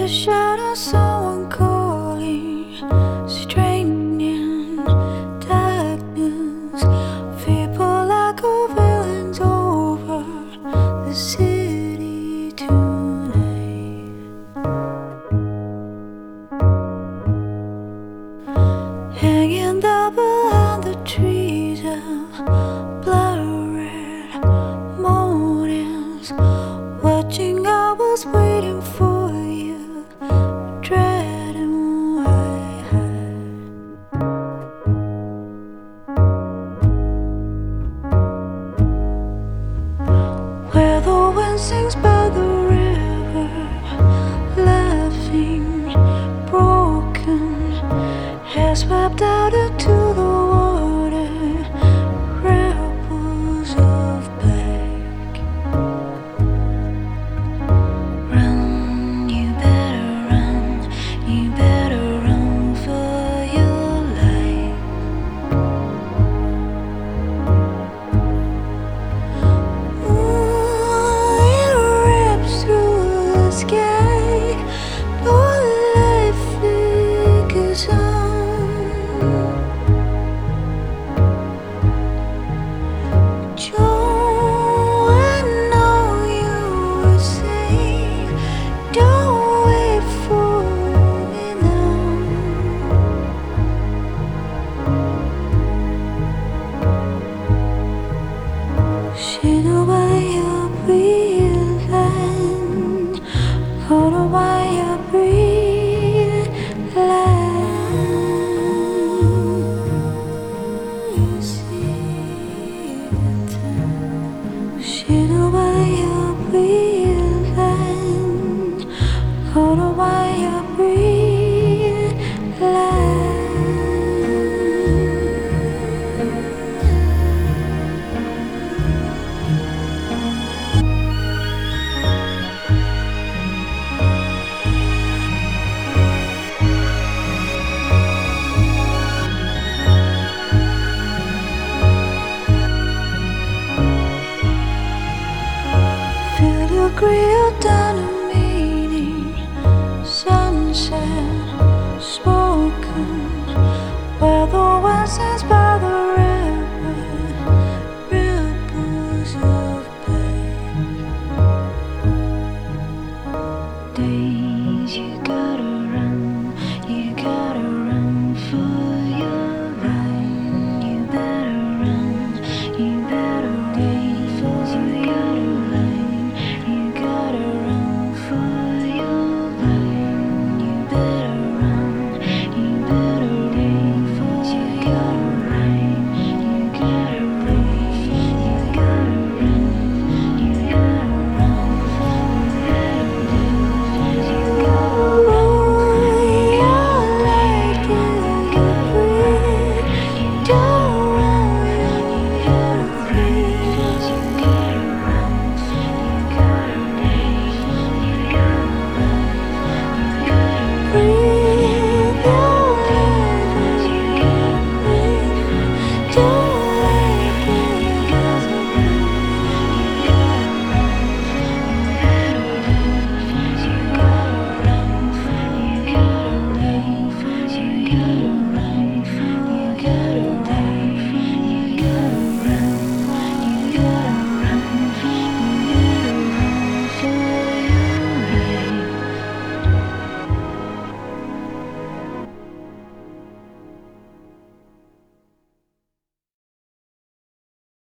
shadow, someone calling, straining darkness. People like a villains over the city tonight. Hanging there behind the trees of blood-red mornings, watching hours waiting for you, dreading white. Where the wind sings by the river, laughing, broken, has swept out into the water, ripples of black. Run, you better run for your life. Ooh, it rips through the sky, your life flickers on. Joe, I know you would say, don't wait for me now. She knew by your real line, caught a while.